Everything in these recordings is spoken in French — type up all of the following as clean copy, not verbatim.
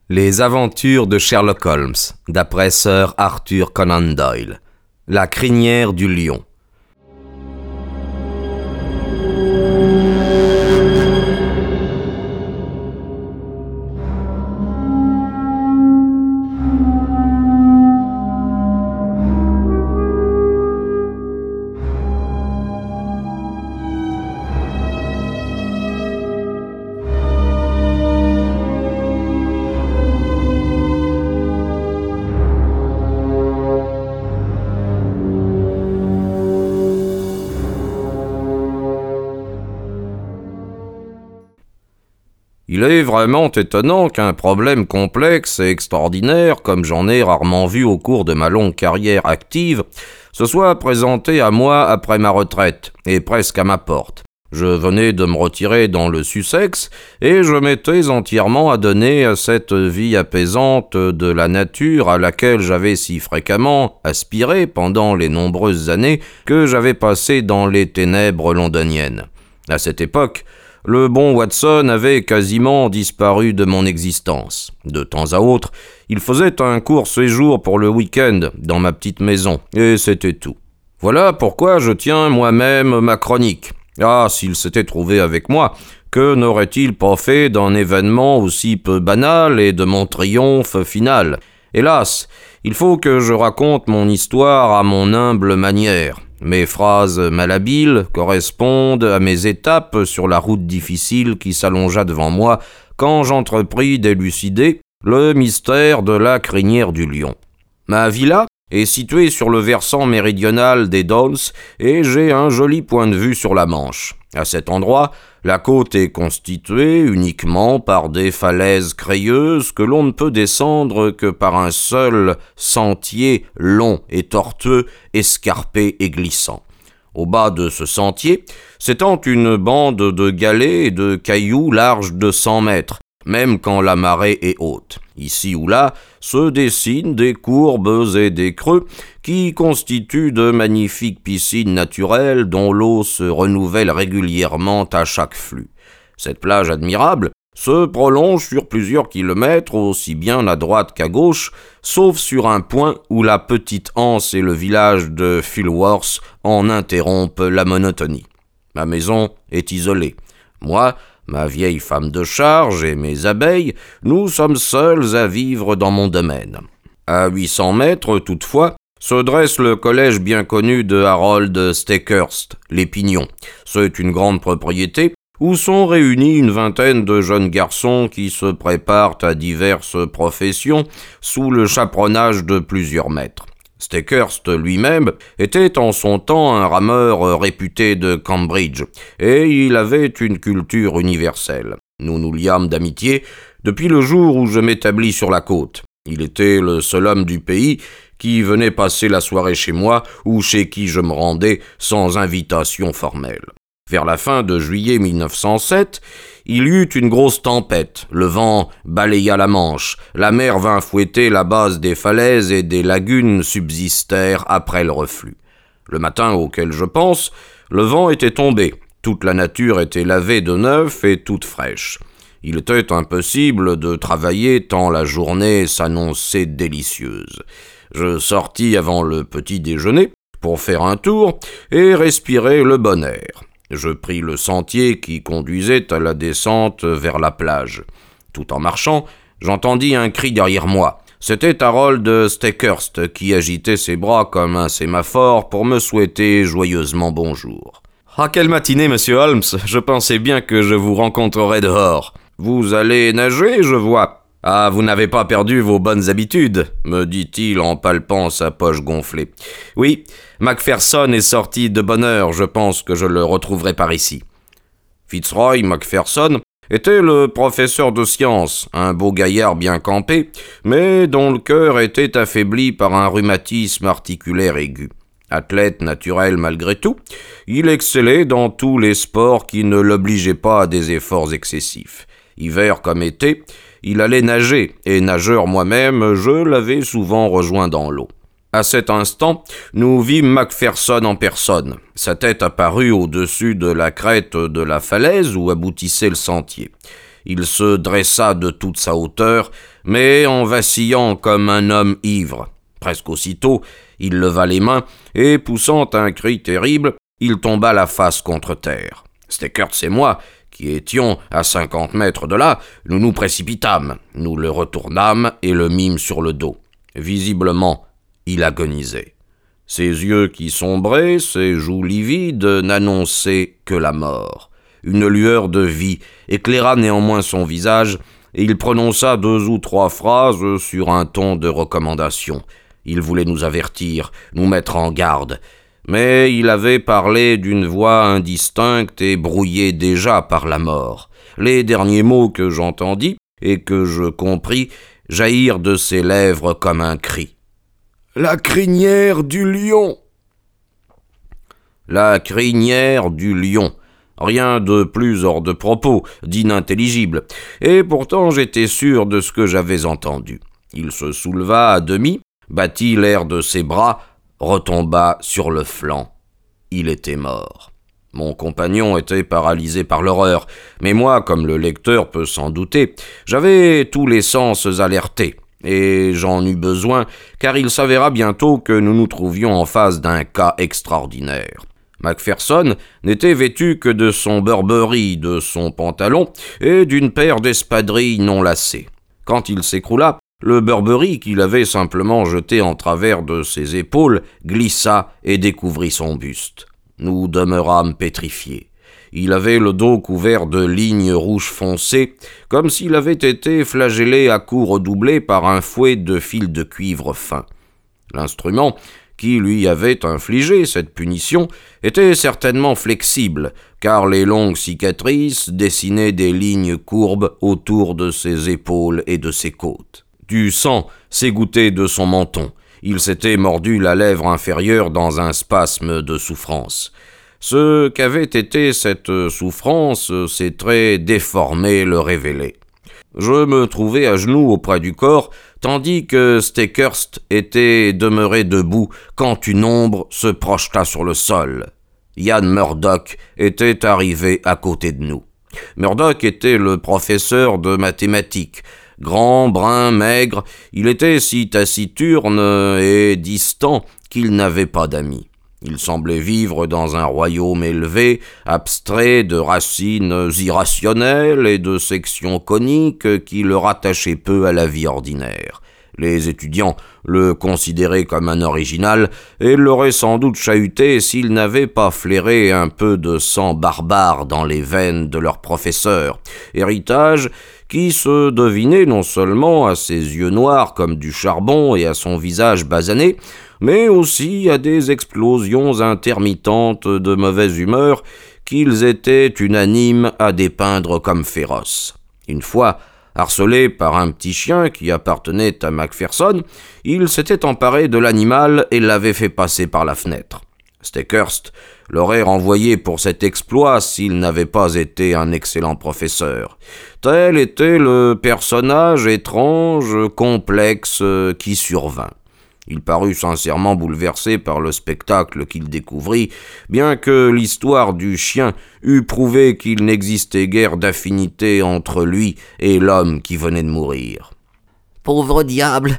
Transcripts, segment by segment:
Les aventures de Sherlock Holmes, d'après Sir Arthur Conan Doyle. La crinière du lion. Il est vraiment étonnant qu'un problème complexe et extraordinaire, comme j'en ai rarement vu au cours de ma longue carrière active, se soit présenté à moi après ma retraite, et presque à ma porte. Je venais de me retirer dans le Sussex, et je m'étais entièrement adonné à cette vie apaisante de la nature à laquelle j'avais si fréquemment aspiré pendant les nombreuses années que j'avais passées dans les ténèbres londoniennes. À cette époque, le bon Watson avait quasiment disparu de mon existence. De temps à autre, il faisait un court séjour pour le week-end dans ma petite maison, et c'était tout. Voilà pourquoi je tiens moi-même ma chronique. Ah, s'il s'était trouvé avec moi, que n'aurait-il pas fait d'un événement aussi peu banal et de mon triomphe final ? Hélas, il faut que je raconte mon histoire à mon humble manière. Mes phrases malhabiles correspondent à mes étapes sur la route difficile qui s'allongea devant moi quand j'entrepris d'élucider le mystère de la crinière du lion. Ma villa est située sur le versant méridional des Downs et j'ai un joli point de vue sur la Manche. À cet endroit, la côte est constituée uniquement par des falaises crayeuses que l'on ne peut descendre que par un seul sentier long et tortueux, escarpé et glissant. Au bas de ce sentier s'étend une bande de galets et de cailloux larges de 100 mètres, même quand la marée est haute. Ici ou là se dessinent des courbes et des creux qui constituent de magnifiques piscines naturelles dont l'eau se renouvelle régulièrement à chaque flux. Cette plage admirable se prolonge sur plusieurs kilomètres, aussi bien à droite qu'à gauche, sauf sur un point où la petite anse et le village de Filworth en interrompent la monotonie. Ma maison est isolée. Moi, ma vieille femme de charge et mes abeilles, nous sommes seuls à vivre dans mon domaine. À 800 mètres, toutefois, se dresse le collège bien connu de Harold Steckhurst, les Pignons. C'est une grande propriété où sont réunis une vingtaine de jeunes garçons qui se préparent à diverses professions sous le chaperonnage de plusieurs maîtres. Steckhurst lui-même était en son temps un rameur réputé de Cambridge, et il avait une culture universelle. Nous nous liâmes d'amitié depuis le jour où je m'établis sur la côte. Il était le seul homme du pays qui venait passer la soirée chez moi ou chez qui je me rendais sans invitation formelle. Vers la fin de juillet 1907, il y eut une grosse tempête, le vent balaya la Manche, la mer vint fouetter la base des falaises et des lagunes subsistèrent après le reflux. Le matin auquel je pense, le vent était tombé, toute la nature était lavée de neuf et toute fraîche. Il était impossible de travailler tant la journée s'annonçait délicieuse. Je sortis avant le petit déjeuner pour faire un tour et respirer le bon air. Je pris le sentier qui conduisait à la descente vers la plage. Tout en marchant, j'entendis un cri derrière moi. C'était Harold Steckhurst qui agitait ses bras comme un sémaphore pour me souhaiter joyeusement bonjour. « Ah, quelle matinée, monsieur Holmes! Je pensais bien que je vous rencontrerais dehors. Vous allez nager, je vois. Ah, vous n'avez pas perdu vos bonnes habitudes, me dit-il en palpant sa poche gonflée. Oui, Macpherson est sorti de bonne heure, je pense que je le retrouverai par ici. Fitzroy Macpherson était le professeur de sciences, un beau gaillard bien campé, mais dont le cœur était affaibli par un rhumatisme articulaire aigu. Athlète naturel malgré tout, il excellait dans tous les sports qui ne l'obligeaient pas à des efforts excessifs. Hiver comme été, il allait nager, et nageur moi-même, je l'avais souvent rejoint dans l'eau. À cet instant, nous vîmes Macpherson en personne. Sa tête apparut au-dessus de la crête de la falaise où aboutissait le sentier. Il se dressa de toute sa hauteur, mais en vacillant comme un homme ivre. Presque aussitôt, il leva les mains, et poussant un cri terrible, il tomba la face contre terre. Steckerst et moi, qui étions à 50 mètres de là, nous nous précipitâmes, nous le retournâmes et le mîmes sur le dos. Visiblement, il agonisait. Ses yeux qui sombraient, ses joues livides, n'annonçaient que la mort. Une lueur de vie éclaira néanmoins son visage, et il prononça 2 ou 3 phrases sur un ton de recommandation. Il voulait nous avertir, nous mettre en garde. Mais il avait parlé d'une voix indistincte et brouillée déjà par la mort. Les derniers mots que j'entendis et que je compris jaillirent de ses lèvres comme un cri. « La crinière du lion !» La crinière du lion. Rien de plus hors de propos, d'inintelligible, et pourtant j'étais sûr de ce que j'avais entendu. Il se souleva à demi, battit l'air de ses bras, retomba sur le flanc. Il était mort. Mon compagnon était paralysé par l'horreur, mais moi, comme le lecteur peut s'en douter, j'avais tous les sens alertés, et j'en eus besoin, car il s'avéra bientôt que nous nous trouvions en face d'un cas extraordinaire. Macpherson n'était vêtu que de son Burberry, de son pantalon et d'une paire d'espadrilles non lacées. Quand il s'écroula, le Burberry qu'il avait simplement jeté en travers de ses épaules glissa et découvrit son buste. Nous demeurâmes pétrifiés. Il avait le dos couvert de lignes rouges foncées, comme s'il avait été flagellé à coups redoublés par un fouet de fil de cuivre fin. L'instrument qui lui avait infligé cette punition était certainement flexible, car les longues cicatrices dessinaient des lignes courbes autour de ses épaules et de ses côtes. Du sang s'égouttait de son menton. Il s'était mordu la lèvre inférieure dans un spasme de souffrance. Ce qu'avait été cette souffrance, ses traits déformés le révélaient. Je me trouvais à genoux auprès du corps, tandis que Steckerst était demeuré debout quand une ombre se projeta sur le sol. Ian Murdoch était arrivé à côté de nous. Murdoch était le professeur de mathématiques. Grand, brun, maigre, il était si taciturne et distant qu'il n'avait pas d'amis. Il semblait vivre dans un royaume élevé, abstrait de racines irrationnelles et de sections coniques qui le rattachaient peu à la vie ordinaire. Les étudiants le considéraient comme un original et l'auraient sans doute chahuté s'il n'avait pas flairé un peu de sang barbare dans les veines de leur professeur, héritage qui se devinait non seulement à ses yeux noirs comme du charbon et à son visage basané, mais aussi à des explosions intermittentes de mauvaise humeur qu'ils étaient unanimes à dépeindre comme féroces. Une fois, harcelé par un petit chien qui appartenait à Macpherson, il s'était emparé de l'animal et l'avait fait passer par la fenêtre. Steckerst l'aurait renvoyé pour cet exploit s'il n'avait pas été un excellent professeur. Tel était le personnage étrange, complexe qui survint. Il parut sincèrement bouleversé par le spectacle qu'il découvrit, bien que l'histoire du chien eût prouvé qu'il n'existait guère d'affinité entre lui et l'homme qui venait de mourir. « Pauvre diable,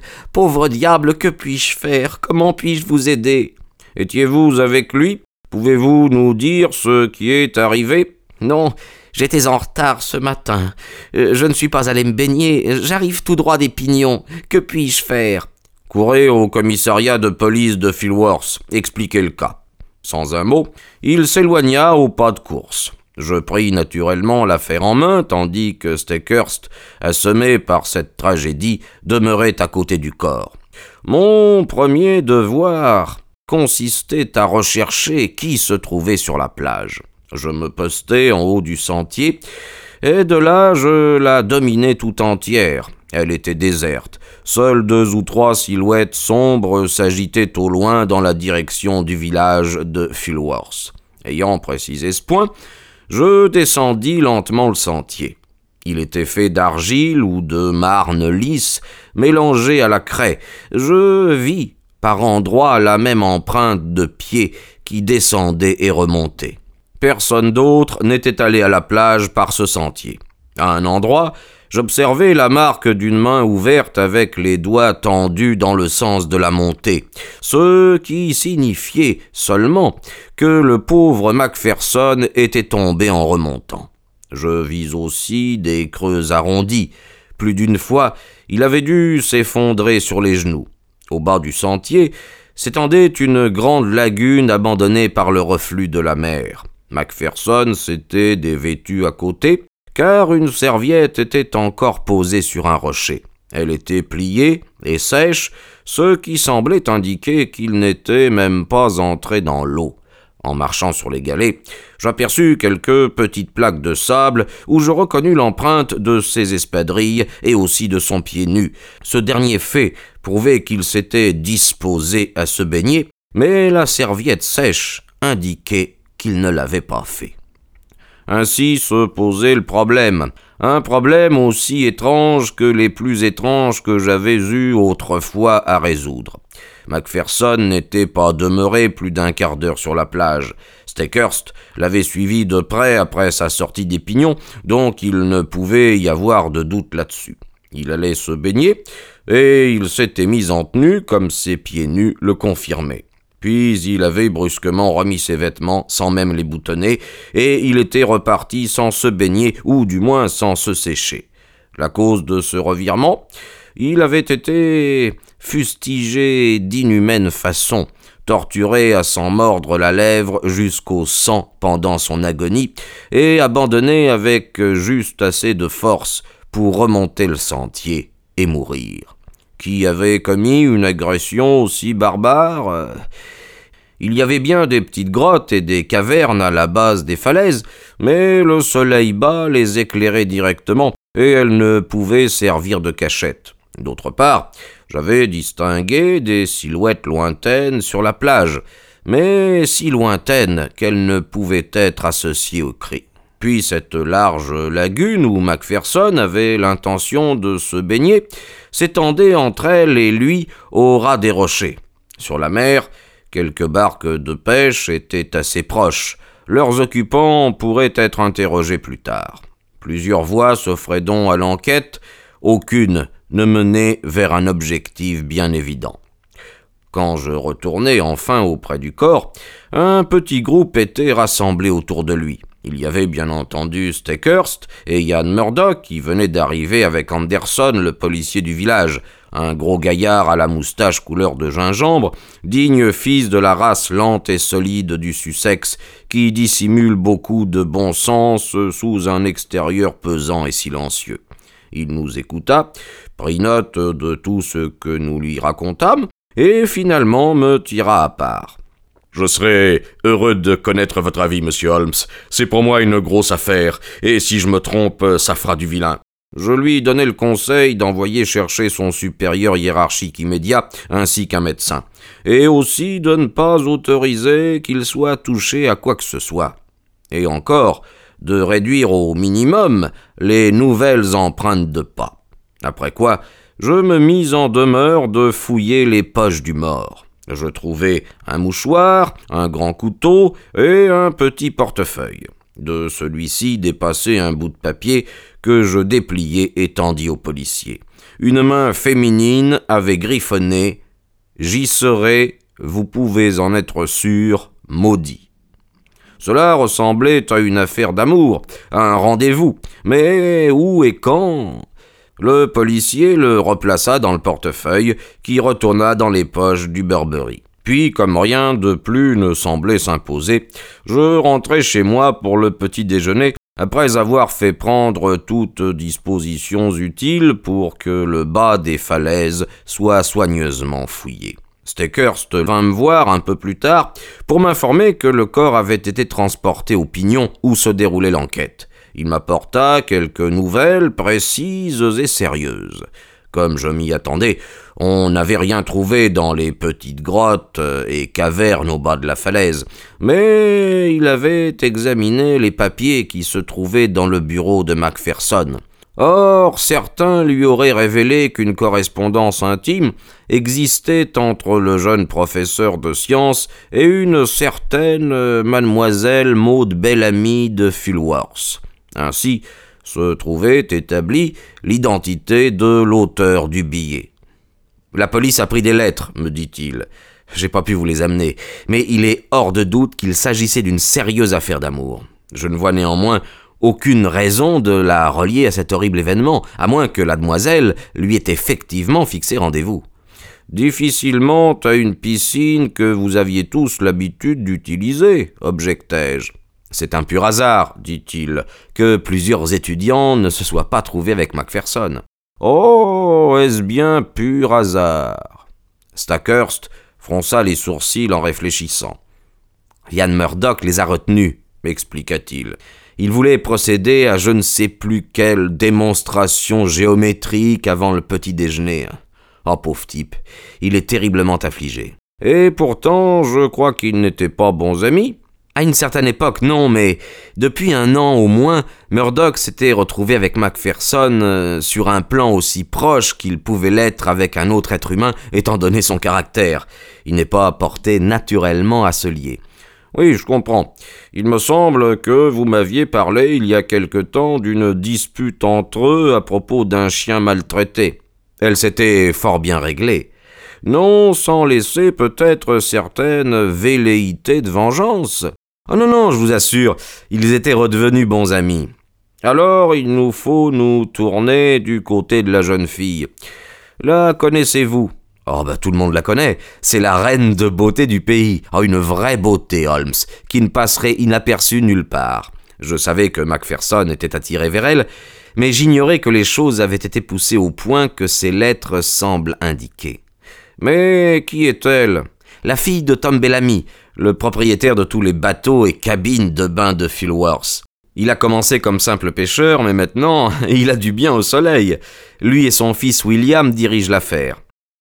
que puis-je faire? Comment puis-je vous aider » ? « Étiez-vous avec lui? Pouvez-vous nous dire ce qui est arrivé ?»« Non, j'étais en retard ce matin. Je ne suis pas allé me baigner. J'arrive tout droit des Pignons. Que puis-je faire ?»« Courez au commissariat de police de Filworth. Expliquez le cas. » Sans un mot, il s'éloigna au pas de course. Je pris naturellement l'affaire en main, tandis que Steckerst, assommé par cette tragédie, demeurait à côté du corps. Mon premier devoir consistait à rechercher qui se trouvait sur la plage. Je me postai en haut du sentier, et de là je la dominais tout entière. Elle était déserte. Seules 2 ou 3 silhouettes sombres s'agitaient au loin dans la direction du village de Filworth. Ayant précisé ce point, je descendis lentement le sentier. Il était fait d'argile ou de marne lisse, mélangée à la craie. Je vis par endroits la même empreinte de pieds qui descendait et remontait. Personne d'autre n'était allé à la plage par ce sentier. À un endroit, j'observai la marque d'une main ouverte avec les doigts tendus dans le sens de la montée, ce qui signifiait seulement que le pauvre Macpherson était tombé en remontant. Je vis aussi des creux arrondis. Plus d'une fois, il avait dû s'effondrer sur les genoux. Au bas du sentier s'étendait une grande lagune abandonnée par le reflux de la mer. Macpherson s'était dévêtu à côté, car une serviette était encore posée sur un rocher. Elle était pliée et sèche, ce qui semblait indiquer qu'il n'était même pas entré dans l'eau. En marchant sur les galets, j'aperçus quelques petites plaques de sable où je reconnus l'empreinte de ses espadrilles et aussi de son pied nu. Ce dernier fait prouvait qu'il s'était disposé à se baigner, mais la serviette sèche indiquait qu'il ne l'avait pas fait. Ainsi se posait le problème, un problème aussi étrange que les plus étranges que j'avais eus autrefois à résoudre. Macpherson n'était pas demeuré plus d'un quart d'heure sur la plage. Steckhurst l'avait suivi de près après sa sortie des Pignons, donc il ne pouvait y avoir de doute là-dessus. Il allait se baigner, et il s'était mis en tenue comme ses pieds nus le confirmaient. Puis il avait brusquement remis ses vêtements sans même les boutonner, et il était reparti sans se baigner, ou du moins sans se sécher. La cause de ce revirement, il avait été fustigé d'inhumaine façon, torturé à s'en mordre la lèvre jusqu'au sang pendant son agonie, et abandonné avec juste assez de force pour remonter le sentier et mourir. Qui avait commis une agression aussi barbare ? Il y avait bien des petites grottes et des cavernes à la base des falaises, mais le soleil bas les éclairait directement, et elles ne pouvaient servir de cachette. D'autre part, j'avais distingué des silhouettes lointaines sur la plage, mais si lointaines qu'elles ne pouvaient être associées au cri. Puis cette large lagune où Macpherson avait l'intention de se baigner s'étendait entre elle et lui au ras des rochers. Sur la mer, quelques barques de pêche étaient assez proches. Leurs occupants pourraient être interrogés plus tard. Plusieurs voies s'offraient donc à l'enquête, aucune ne menait vers un objectif bien évident. Quand je retournai enfin auprès du corps, un petit groupe était rassemblé autour de lui. Il y avait bien entendu Steckhurst et Ian Murdoch qui venaient d'arriver avec Anderson, le policier du village, un gros gaillard à la moustache couleur de gingembre, digne fils de la race lente et solide du Sussex, qui dissimule beaucoup de bon sens sous un extérieur pesant et silencieux. Il nous écouta, prit note de tout ce que nous lui racontâmes, et finalement me tira à part. « Je serais heureux de connaître votre avis, monsieur Holmes. C'est pour moi une grosse affaire, et si je me trompe, ça fera du vilain. » Je lui donnai le conseil d'envoyer chercher son supérieur hiérarchique immédiat, ainsi qu'un médecin, et aussi de ne pas autoriser qu'il soit touché à quoi que ce soit. Et encore, de réduire au minimum les nouvelles empreintes de pas. Après quoi, je me mis en demeure de fouiller les poches du mort. Je trouvai un mouchoir, un grand couteau et un petit portefeuille. De celui-ci dépassait un bout de papier que je dépliai et tendis au policier. Une main féminine avait griffonné « J'y serai, vous pouvez en être sûr, maudit ». Cela ressemblait à une affaire d'amour, à un rendez-vous. Mais où et quand ? Le policier le replaça dans le portefeuille, qui retourna dans les poches du Burberry. Puis, comme rien de plus ne semblait s'imposer, je rentrai chez moi pour le petit déjeuner, après avoir fait prendre toutes dispositions utiles pour que le bas des falaises soit soigneusement fouillé. Steckhurst vint me voir un peu plus tard pour m'informer que le corps avait été transporté aux Pignons où se déroulait l'enquête. Il m'apporta quelques nouvelles précises et sérieuses. Comme je m'y attendais, on n'avait rien trouvé dans les petites grottes et cavernes au bas de la falaise, mais il avait examiné les papiers qui se trouvaient dans le bureau de Macpherson. Or, certains lui auraient révélé qu'une correspondance intime existait entre le jeune professeur de sciences et une certaine mademoiselle Maud Bellamy de Fulworth. Ainsi, se trouvait établie l'identité de l'auteur du billet. « La police a pris des lettres, me dit-il. J'ai pas pu vous les amener, mais il est hors de doute qu'il s'agissait d'une sérieuse affaire d'amour. Je ne vois néanmoins aucune raison de la relier à cet horrible événement, à moins que la demoiselle lui ait effectivement fixé rendez-vous. Difficilement à une piscine que vous aviez tous l'habitude d'utiliser, objectai-je. C'est un pur hasard, dit-il, que plusieurs étudiants ne se soient pas trouvés avec Macpherson. Oh, est-ce bien pur hasard? Stackhurst fronça les sourcils en réfléchissant. Ian Murdock les a retenus, m'expliqua-t-il. Il voulait procéder à je ne sais plus quelle démonstration géométrique avant le petit déjeuner. Oh, pauvre type, il est terriblement affligé. Et pourtant, je crois qu'ils n'étaient pas bons amis. À une certaine époque, non, mais depuis 1 an au moins, Murdock s'était retrouvé avec Macpherson sur un plan aussi proche qu'il pouvait l'être avec un autre être humain, étant donné son caractère. Il n'est pas porté naturellement à se lier. Oui, je comprends. Il me semble que vous m'aviez parlé il y a quelque temps d'une dispute entre eux à propos d'un chien maltraité. Elle s'était fort bien réglée. Non, sans laisser peut-être certaines velléités de vengeance. Oh non, je vous assure, ils étaient redevenus bons amis. Alors, il nous faut nous tourner du côté de la jeune fille. La connaissez-vous? Oh, tout le monde la connaît. C'est la reine de beauté du pays. Oh, une vraie beauté, Holmes, qui ne passerait inaperçue nulle part. Je savais que Macpherson était attiré vers elle, mais j'ignorais que les choses avaient été poussées au point que ces lettres semblent indiquer. Mais qui est-elle? La fille de Tom Bellamy, le propriétaire de tous les bateaux et cabines de bain de Filworth. Il a commencé comme simple pêcheur, mais maintenant, il a du bien au soleil. Lui et son fils William dirigent l'affaire.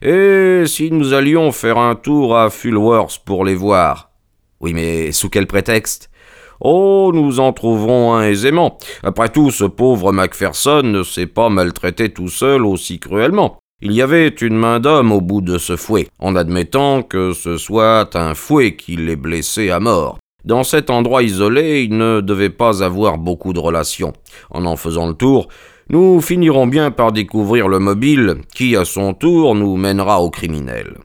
Et si nous allions faire un tour à Filworth pour les voir? Oui, mais sous quel prétexte? Oh, nous en trouverons un aisément. Après tout, ce pauvre Macpherson ne s'est pas maltraité tout seul aussi cruellement. Il y avait une main d'homme au bout de ce fouet, en admettant que ce soit un fouet qui l'ait blessé à mort. Dans cet endroit isolé, il ne devait pas avoir beaucoup de relations. En faisant le tour, nous finirons bien par découvrir le mobile qui, à son tour, nous mènera au criminel.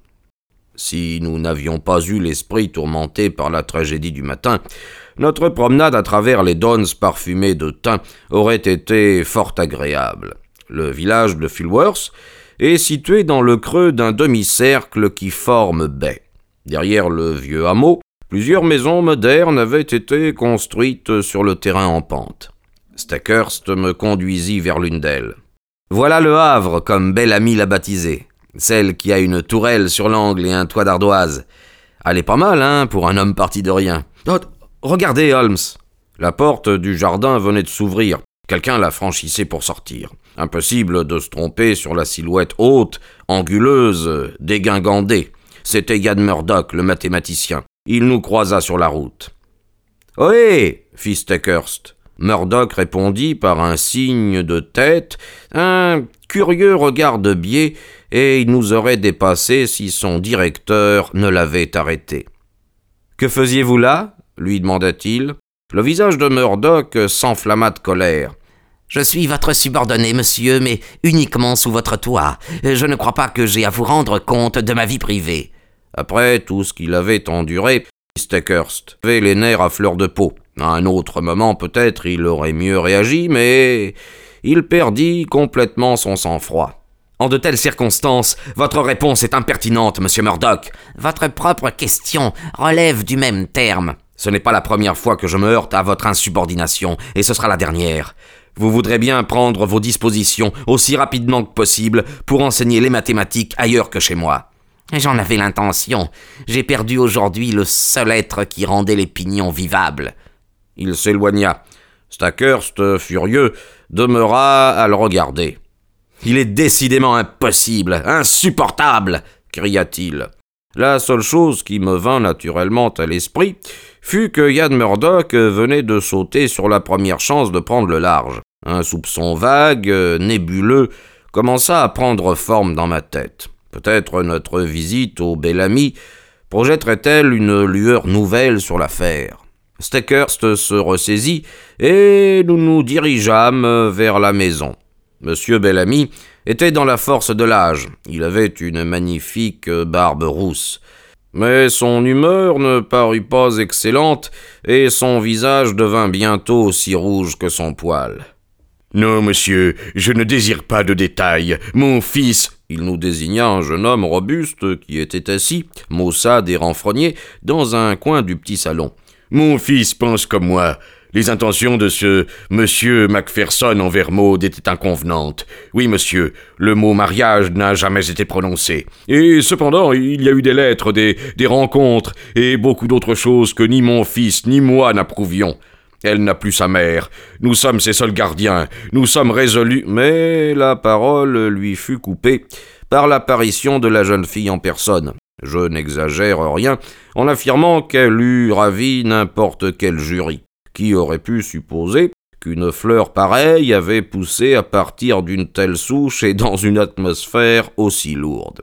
Si nous n'avions pas eu l'esprit tourmenté par la tragédie du matin, notre promenade à travers les downs parfumés de thym aurait été fort agréable. Le village de Filworth est situé dans le creux d'un demi-cercle qui forme baie. Derrière le vieux hameau, plusieurs maisons modernes avaient été construites sur le terrain en pente. Stackhurst me conduisit vers l'une d'elles. Voilà le Havre, comme Bellamy l'a baptisé. Celle qui a une tourelle sur l'angle et un toit d'ardoise. Elle est pas mal, pour un homme parti de rien. Oh, regardez, Holmes. La porte du jardin venait de s'ouvrir. Quelqu'un la franchissait pour sortir. Impossible de se tromper sur la silhouette haute, anguleuse, dégingandée. C'était Ian Murdock, le mathématicien. Il nous croisa sur la route. « Ohé !» fit Stackhurst. Murdock répondit par un signe de tête, un curieux regard de biais, et il nous aurait dépassé si son directeur ne l'avait arrêté. « Que faisiez-vous là ?» lui demanda-t-il. Le visage de Murdock s'enflamma de colère. « Je suis votre subordonné, monsieur, mais uniquement sous votre toit. Je ne crois pas que j'ai à vous rendre compte de ma vie privée. » Après tout ce qu'il avait enduré, Stackhurst avait les nerfs à fleur de peau. À un autre moment, peut-être, il aurait mieux réagi, mais il perdit complètement son sang-froid. « En de telles circonstances, votre réponse est impertinente, monsieur Murdock. Votre propre question relève du même terme. Ce n'est pas la première fois que je me heurte à votre insubordination, et ce sera la dernière. Vous voudrez bien prendre vos dispositions aussi rapidement que possible pour enseigner les mathématiques ailleurs que chez moi. » J'en avais l'intention. J'ai perdu aujourd'hui le seul être qui rendait les pignons vivables. Il s'éloigna. Stackhurst, furieux, demeura à le regarder. « Il est décidément impossible, insupportable !» cria-t-il. La seule chose qui me vint naturellement à l'esprit fut que Ian Murdock venait de sauter sur la première chance de prendre le large. Un soupçon vague, nébuleux, commença à prendre forme dans ma tête. Peut-être notre visite au Bellamy projetterait-elle une lueur nouvelle sur l'affaire. Steckhurst se ressaisit, et nous nous dirigeâmes vers la maison. Monsieur Bellamy était dans la force de l'âge. Il avait une magnifique barbe rousse. Mais son humeur ne parut pas excellente, et son visage devint bientôt aussi rouge que son poil. « Non, monsieur, je ne désire pas de détails. Mon fils... » Il nous désigna un jeune homme robuste qui était assis, maussade et renfrogné, dans un coin du petit salon. « Mon fils pense comme moi. Les intentions de ce monsieur Macpherson envers Maud étaient inconvenantes. Oui, monsieur, le mot mariage n'a jamais été prononcé. Et cependant, il y a eu des lettres, des rencontres, et beaucoup d'autres choses que ni mon fils ni moi n'approuvions. Elle n'a plus sa mère. Nous sommes ses seuls gardiens. Nous sommes résolus. » Mais la parole lui fut coupée par l'apparition de la jeune fille en personne. Je n'exagère rien en affirmant qu'elle eût ravi n'importe quel jury. Qui aurait pu supposer qu'une fleur pareille avait poussé à partir d'une telle souche et dans une atmosphère aussi lourde?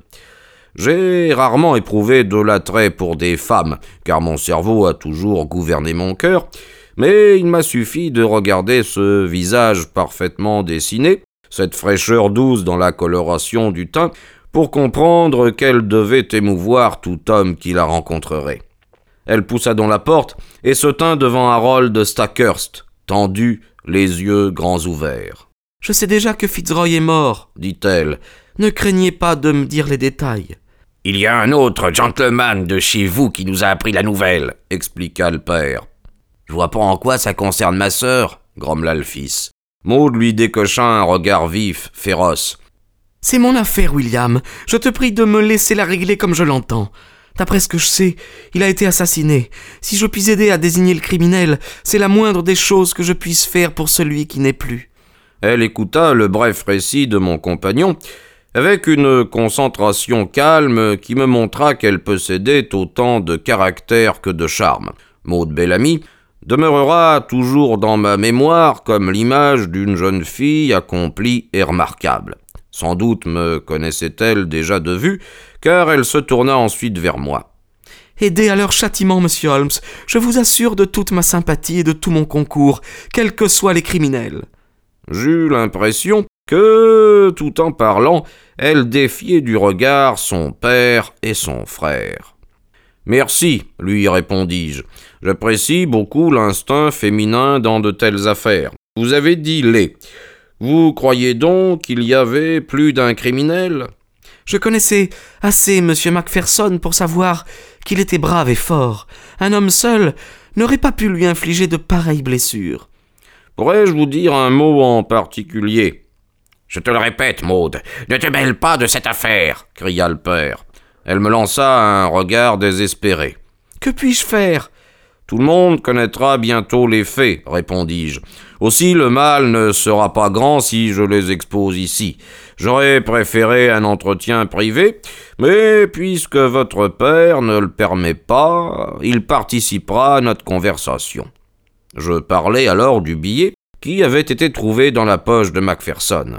J'ai rarement éprouvé de l'attrait pour des femmes, car mon cerveau a toujours gouverné mon cœur, mais il m'a suffi de regarder ce visage parfaitement dessiné, cette fraîcheur douce dans la coloration du teint, pour comprendre qu'elle devait émouvoir tout homme qui la rencontrerait. Elle poussa dans la porte et se tint devant Harold Stackhurst, tendu, les yeux grands ouverts. « Je sais déjà que Fitzroy est mort, dit-elle. Ne craignez pas de me dire les détails. »« Il y a un autre gentleman de chez vous qui nous a appris la nouvelle, » expliqua le père. « Je vois pas en quoi ça concerne ma sœur, » grommela le fils. Maud lui décocha un regard vif, féroce. « C'est mon affaire, William. Je te prie de me laisser la régler comme je l'entends. D'après ce que je sais, il a été assassiné. Si je puis aider à désigner le criminel, c'est la moindre des choses que je puisse faire pour celui qui n'est plus. » Elle écouta le bref récit de mon compagnon avec une concentration calme qui me montra qu'elle possédait autant de caractère que de charme. Maud Bellamy demeurera toujours dans ma mémoire comme l'image d'une jeune fille accomplie et remarquable. Sans doute me connaissait-elle déjà de vue, car elle se tourna ensuite vers moi. « Aidez à leur châtiment, monsieur Holmes. Je vous assure de toute ma sympathie et de tout mon concours, quels que soient les criminels. » J'eus l'impression que, tout en parlant, elle défiait du regard son père et son frère. « Merci, lui répondis-je. J'apprécie beaucoup l'instinct féminin dans de telles affaires. Vous avez dit les. Vous croyez donc qu'il y avait plus d'un criminel ? » Je connaissais assez M. Macpherson pour savoir qu'il était brave et fort. Un homme seul n'aurait pas pu lui infliger de pareilles blessures. Pourrais-je vous dire un mot en particulier ? Je te le répète, Maud, ne te mêle pas de cette affaire, cria le père. Elle me lança un regard désespéré. Que puis-je faire ? Tout le monde connaîtra bientôt les faits, répondis-je. Aussi, le mal ne sera pas grand si je les expose ici. J'aurais préféré un entretien privé, mais puisque votre père ne le permet pas, il participera à notre conversation. Je parlai alors du billet qui avait été trouvé dans la poche de Macpherson.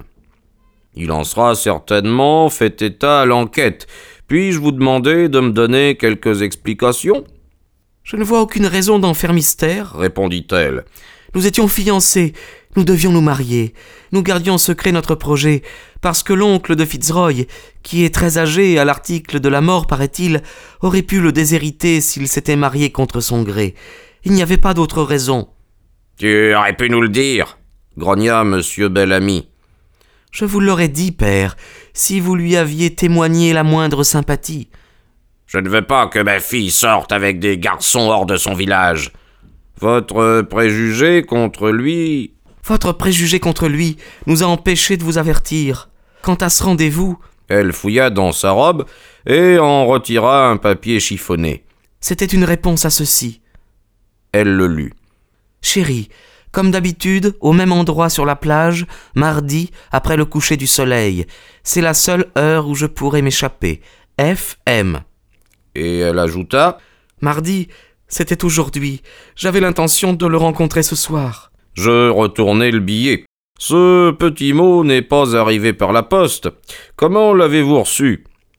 Il en sera certainement fait état à l'enquête. Puis-je vous demander de me donner quelques explications ? Je ne vois aucune raison d'en faire mystère, répondit-elle. Nous étions fiancés, nous devions nous marier. Nous gardions secret notre projet, parce que l'oncle de Fitzroy, qui est très âgé à l'article de la mort, paraît-il, aurait pu le déshériter s'il s'était marié contre son gré. Il n'y avait pas d'autre raison. « Tu aurais pu nous le dire, » grogna monsieur Bellamy. « Je vous l'aurais dit, père, si vous lui aviez témoigné la moindre sympathie. »« Je ne veux pas que ma fille sorte avec des garçons hors de son village. »« Votre préjugé contre lui... » »« Votre préjugé contre lui nous a empêchés de vous avertir. Quant à ce rendez-vous... » Elle fouilla dans sa robe et en retira un papier chiffonné. « C'était une réponse à ceci. » Elle le lut. « Chérie, comme d'habitude, au même endroit sur la plage, mardi, après le coucher du soleil. C'est la seule heure où je pourrai m'échapper. F.M. » Et elle ajouta : « Mardi, c'était aujourd'hui. J'avais l'intention de le rencontrer ce soir. » Je retournai le billet. Ce petit mot n'est pas arrivé par la poste. Comment l'avez-vous reçu ?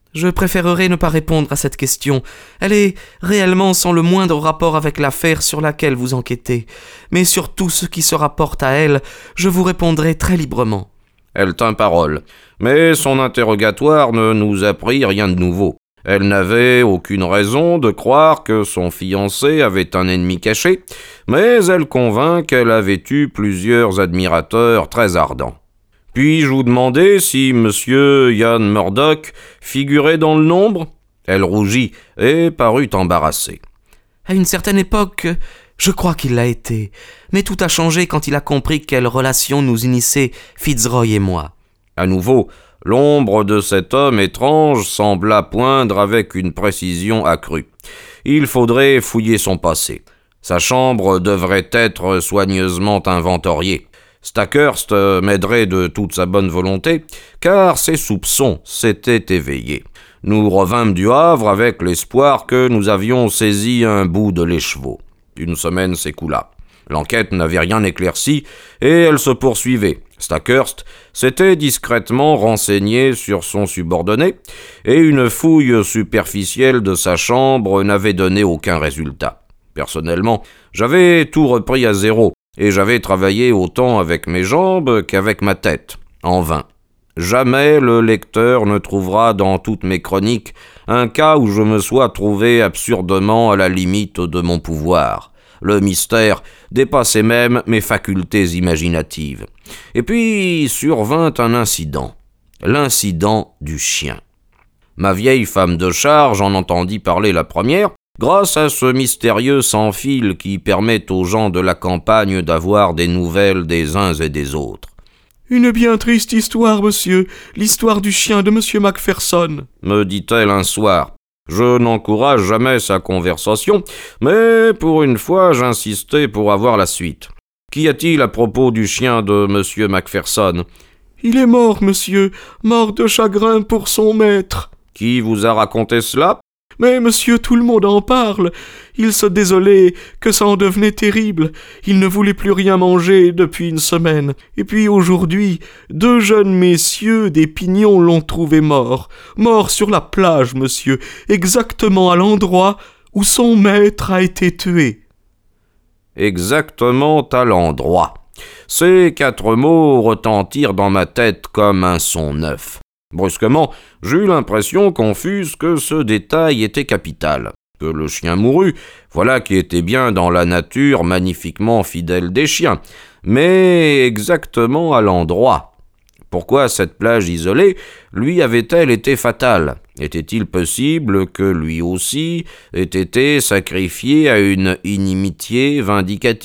Je préférerais ne pas répondre à cette question. Elle est réellement sans le moindre rapport avec l'affaire sur laquelle vous enquêtez. Mais sur tout ce qui se rapporte à elle, je vous répondrai très librement. » Elle tint parole, mais son interrogatoire ne nous apprit rien de nouveau. Elle n'avait aucune raison de croire que son fiancé avait un ennemi caché, mais elle convint qu'elle avait eu plusieurs admirateurs très ardents. « Puis-je vous demander si Monsieur Ian Murdoch figurait dans le nombre ?» Elle rougit et parut embarrassée. « À une certaine époque, je crois qu'il l'a été, mais tout a changé quand il a compris quelle relation nous unissait Fitzroy et moi. » À nouveau, l'ombre de cet homme étrange sembla poindre avec une précision accrue. Il faudrait fouiller son passé. Sa chambre devrait être soigneusement inventoriée. Stackhurst m'aiderait de toute sa bonne volonté, car ses soupçons s'étaient éveillés. Nous revînmes du Havre avec l'espoir que nous avions saisi un bout de l'écheveau. Une semaine s'écoula. L'enquête n'avait rien éclairci et elle se poursuivait. Stackhurst s'était discrètement renseigné sur son subordonné et une fouille superficielle de sa chambre n'avait donné aucun résultat. Personnellement, j'avais tout repris à zéro et j'avais travaillé autant avec mes jambes qu'avec ma tête. En vain. Jamais le lecteur ne trouvera dans toutes mes chroniques un cas où je me sois trouvé absurdement à la limite de mon pouvoir. Le mystère dépassait même mes facultés imaginatives. Et puis survint un incident. L'incident du chien. Ma vieille femme de charge en entendit parler la première, grâce à ce mystérieux sans-fil qui permet aux gens de la campagne d'avoir des nouvelles des uns et des autres. « Une bien triste histoire, monsieur, l'histoire du chien de monsieur Macpherson, » me dit-elle un soir. Je n'encourage jamais sa conversation, mais pour une fois j'insistais pour avoir la suite. Qu'y a-t-il à propos du chien de monsieur Macpherson ? Il est mort, monsieur, mort de chagrin pour son maître. Qui vous a raconté cela ? Mais monsieur, tout le monde en parle. Il se désolait que ça en devenait terrible. Il ne voulait plus rien manger depuis une semaine. Et puis aujourd'hui, 2 jeunes messieurs des Pignons l'ont trouvé mort. Mort sur la plage, monsieur, exactement à l'endroit où son maître a été tué. Exactement à l'endroit. Ces 4 mots retentirent dans ma tête comme un son neuf. Brusquement, j'eus l'impression confuse que ce détail était capital. Que le chien mourut, voilà qui était bien dans la nature magnifiquement fidèle des chiens, mais exactement à l'endroit. Pourquoi cette plage isolée lui avait-elle été fatale ? Était-il possible que lui aussi ait été sacrifié à une inimitié vindicative ?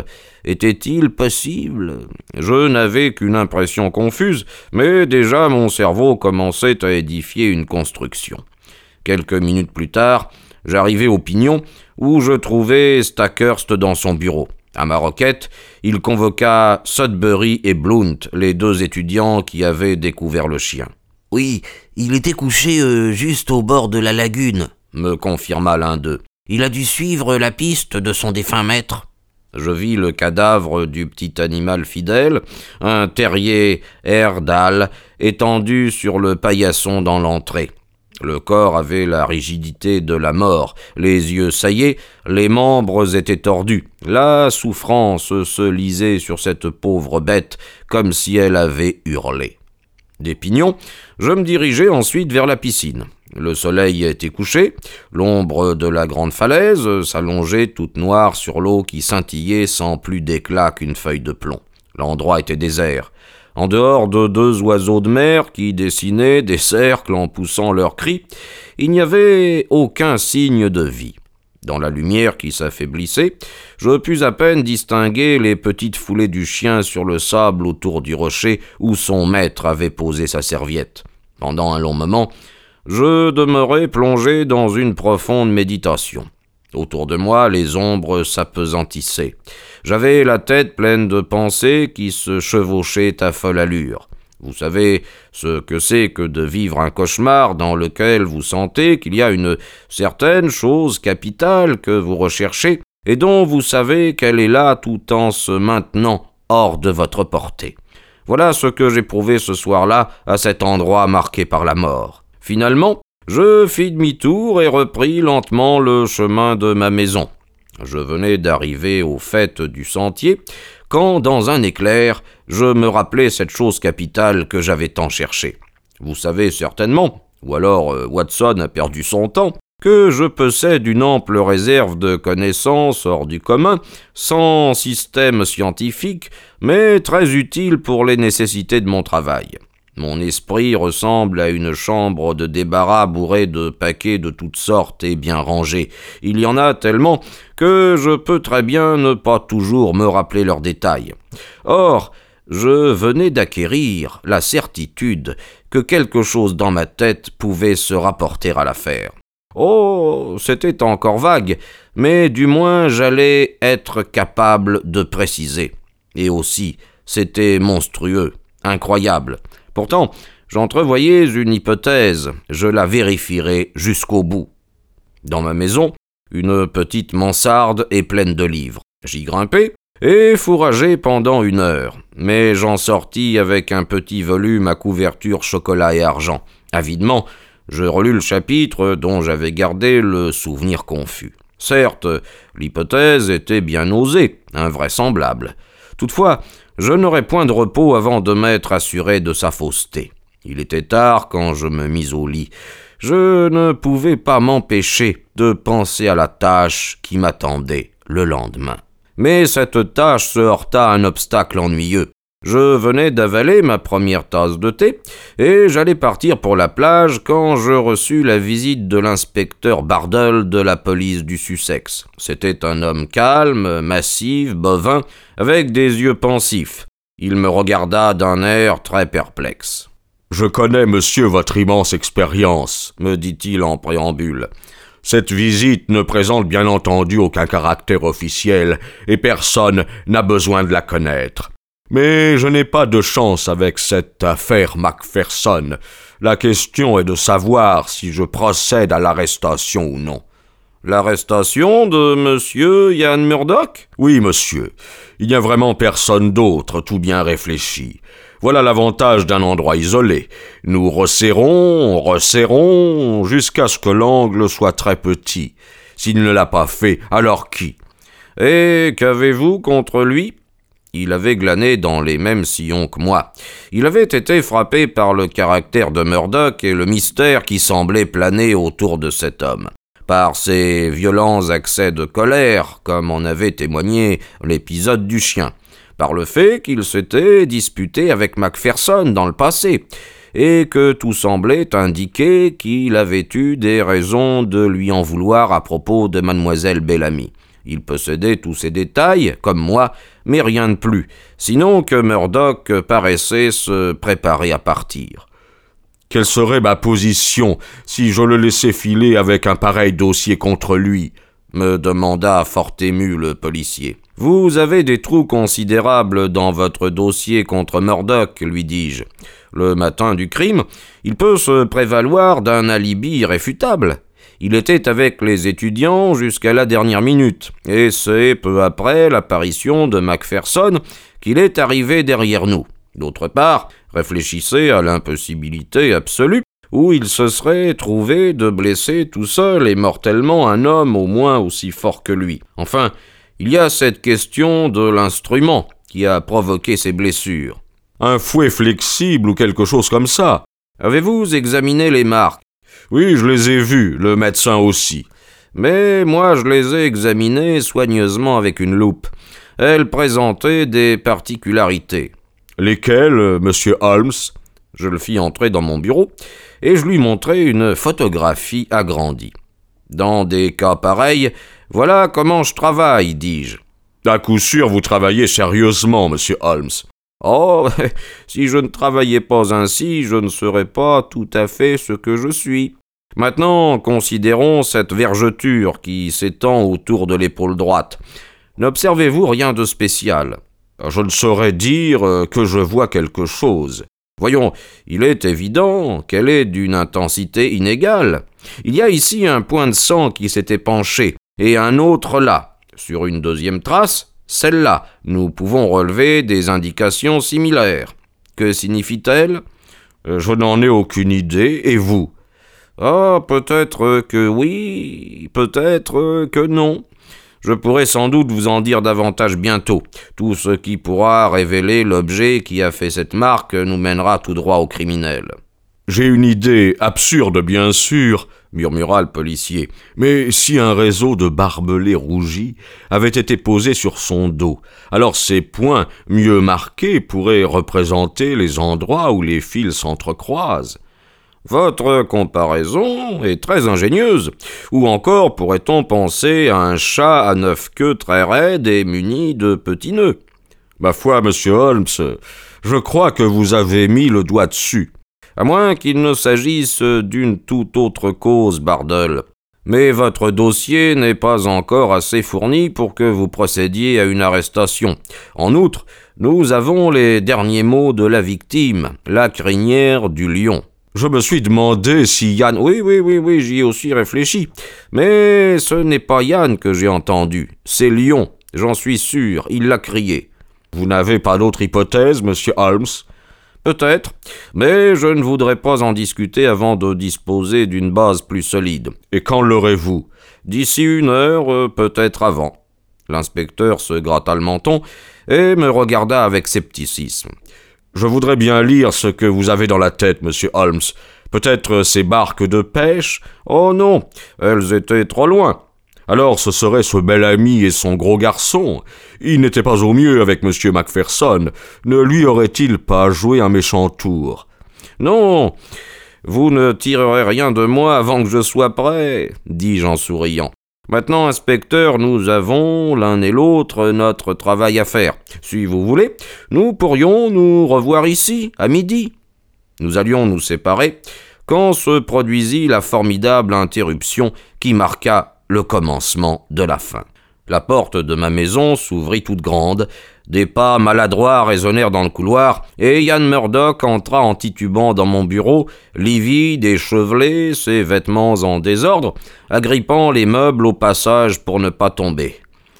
Était-il possible ? Je n'avais qu'une impression confuse, mais déjà mon cerveau commençait à édifier une construction. Quelques minutes plus tard, j'arrivai au Pignon, où je trouvai Stackhurst dans son bureau. À ma requête, il convoqua Sudbury et Blount, les 2 étudiants qui avaient découvert le chien. « Oui, il était couché juste au bord de la lagune, » me confirma l'un d'eux. « Il a dû suivre la piste de son défunt maître. » Je vis le cadavre du petit animal fidèle, un terrier Airedale, étendu sur le paillasson dans l'entrée. Le corps avait la rigidité de la mort, les yeux saillés, les membres étaient tordus. La souffrance se lisait sur cette pauvre bête comme si elle avait hurlé. Des Pignons, je me dirigeai ensuite vers la piscine. Le soleil était couché, l'ombre de la grande falaise s'allongeait toute noire sur l'eau qui scintillait sans plus d'éclat qu'une feuille de plomb. L'endroit était désert. En dehors de 2 oiseaux de mer qui dessinaient des cercles en poussant leurs cris, il n'y avait aucun signe de vie. Dans la lumière qui s'affaiblissait, je pus à peine distinguer les petites foulées du chien sur le sable autour du rocher où son maître avait posé sa serviette. Pendant un long moment, je demeurai plongé dans une profonde méditation. Autour de moi, les ombres s'appesantissaient. J'avais la tête pleine de pensées qui se chevauchaient à folle allure. Vous savez ce que c'est que de vivre un cauchemar dans lequel vous sentez qu'il y a une certaine chose capitale que vous recherchez et dont vous savez qu'elle est là tout en se maintenant hors de votre portée. Voilà ce que j'éprouvais ce soir-là à cet endroit marqué par la mort. Finalement, Je fis demi-tour et repris lentement le chemin de ma maison. Je venais d'arriver au faîte du sentier, quand, dans un éclair, je me rappelai cette chose capitale que j'avais tant cherchée. Vous savez certainement, ou alors Watson a perdu son temps, que je possède une ample réserve de connaissances hors du commun, sans système scientifique, mais très utile pour les nécessités de mon travail. Mon esprit ressemble à une chambre de débarras bourrée de paquets de toutes sortes et bien rangés. Il y en a tellement que je peux très bien ne pas toujours me rappeler leurs détails. Or, je venais d'acquérir la certitude que quelque chose dans ma tête pouvait se rapporter à l'affaire. Oh, c'était encore vague, mais du moins j'allais être capable de préciser. Et aussi, c'était monstrueux, incroyable. Pourtant, j'entrevoyais une hypothèse, je la vérifierai jusqu'au bout. Dans ma maison, une petite mansarde est pleine de livres. J'y grimpai et fourrageai pendant 1 heure, mais j'en sortis avec un petit volume à couverture chocolat et argent. Avidement, je relus le chapitre dont j'avais gardé le souvenir confus. Certes, l'hypothèse était bien osée, invraisemblable. Toutefois, je n'aurais point de repos avant de m'être assuré de sa fausseté. Il était tard quand je me mis au lit. Je ne pouvais pas m'empêcher de penser à la tâche qui m'attendait le lendemain. Mais cette tâche se heurta à un obstacle ennuyeux. Je venais d'avaler ma première tasse de thé et j'allais partir pour la plage quand je reçus la visite de l'inspecteur Bardell de la police du Sussex. C'était un homme calme, massif, bovin, avec des yeux pensifs. Il me regarda d'un air très perplexe. « Je connais, monsieur, votre immense expérience, » me dit-il en préambule. « Cette visite ne présente bien entendu aucun caractère officiel et personne n'a besoin de la connaître. Mais je n'ai pas de chance avec cette affaire Macpherson. La question est de savoir si je procède à l'arrestation ou non. » « L'arrestation de monsieur Ian Murdoch ? » ?»« Oui, monsieur. Il n'y a vraiment personne d'autre, tout bien réfléchi. Voilà l'avantage d'un endroit isolé. Nous resserrons, jusqu'à ce que l'angle soit très petit. S'il ne l'a pas fait, alors qui ? » ?»« Et qu'avez-vous contre lui ? » Il avait glané dans les mêmes sillons que moi. Il avait été frappé par le caractère de Murdoch et le mystère qui semblait planer autour de cet homme. Par ses violents accès de colère, comme en avait témoigné l'épisode du chien, par le fait qu'il s'était disputé avec Macpherson dans le passé, et que tout semblait indiquer qu'il avait eu des raisons de lui en vouloir à propos de mademoiselle Bellamy. Il possédait tous ces détails, comme moi, mais rien de plus, sinon que Murdoch paraissait se préparer à partir. Quelle serait ma position si je le laissais filer avec un pareil dossier contre lui ? Me demanda fort ému le policier. Vous avez des trous considérables dans votre dossier contre Murdoch, lui dis-je. Le matin du crime, il peut se prévaloir d'un alibi irréfutable. Il était avec les étudiants jusqu'à la dernière minute, et c'est peu après l'apparition de Macpherson qu'il est arrivé derrière nous. D'autre part, réfléchissez à l'impossibilité absolue où il se serait trouvé de blesser tout seul et mortellement un homme au moins aussi fort que lui. Enfin, il y a cette question de l'instrument qui a provoqué ces blessures. Un fouet flexible ou quelque chose comme ça. Avez-vous examiné les marques ? Oui, je les ai vues, le médecin aussi. Mais moi, je les ai examinées soigneusement avec une loupe. Elles présentaient des particularités. Lesquelles, monsieur Holmes ? Je le fis entrer dans mon bureau et je lui montrai une photographie agrandie. Dans des cas pareils, voilà comment je travaille, dis-je. À coup sûr, vous travaillez sérieusement, monsieur Holmes. Oh, si je ne travaillais pas ainsi, je ne serais pas tout à fait ce que je suis. Maintenant, considérons cette vergeture qui s'étend autour de l'épaule droite. N'observez-vous rien de spécial ? Je ne saurais dire que je vois quelque chose. Voyons, il est évident qu'elle est d'une intensité inégale. Il y a ici un point de sang qui s'était penché, et un autre là. Sur une deuxième trace, celle-là, nous pouvons relever des indications similaires. Que signifie-t-elle ? Je n'en ai aucune idée, et vous ? Ah, peut-être que oui, peut-être que non. Je pourrai sans doute vous en dire davantage bientôt. Tout ce qui pourra révéler l'objet qui a fait cette marque nous mènera tout droit au criminel. J'ai une idée absurde, bien sûr, murmura le policier, mais si un réseau de barbelés rougis avait été posé sur son dos, alors ces points mieux marqués pourraient représenter les endroits où les fils s'entrecroisent. Votre comparaison est très ingénieuse. Ou encore pourrait-on penser à un chat à 9 queues très raide et muni de petits nœuds. Ma foi, monsieur Holmes, je crois que vous avez mis le doigt dessus. À moins qu'il ne s'agisse d'une toute autre cause, Bardel. Mais votre dossier n'est pas encore assez fourni pour que vous procédiez à une arrestation. En outre, nous avons les derniers mots de la victime, la crinière du lion. Je me suis demandé si Yann... Oui, j'y ai aussi réfléchi. Mais ce n'est pas Yann que j'ai entendu, c'est Lion, j'en suis sûr, il l'a crié. Vous n'avez pas d'autre hypothèse, monsieur Holmes ? Peut-être, mais je ne voudrais pas en discuter avant de disposer d'une base plus solide. Et quand l'aurez-vous ? D'ici 1 heure, peut-être avant. L'inspecteur se gratta le menton et me regarda avec scepticisme. Je voudrais bien lire ce que vous avez dans la tête, monsieur Holmes. Peut-être ces barques de pêche ? Oh non, elles étaient trop loin. Alors ce serait ce bel ami et son gros garçon. Il n'était pas au mieux avec monsieur Macpherson. Ne lui aurait-il pas joué un méchant tour ? Non, vous ne tirerez rien de moi avant que je sois prêt, dis-je en souriant. Maintenant, inspecteur, nous avons, l'un et l'autre, notre travail à faire. Si vous voulez, nous pourrions nous revoir ici, à midi. Nous allions nous séparer quand se produisit la formidable interruption qui marqua le commencement de la fin. La porte de ma maison s'ouvrit toute grande, des pas maladroits résonnèrent dans le couloir, et Ian Murdock entra en titubant dans mon bureau, livide, échevelé, ses vêtements en désordre, agrippant les meubles au passage pour ne pas tomber.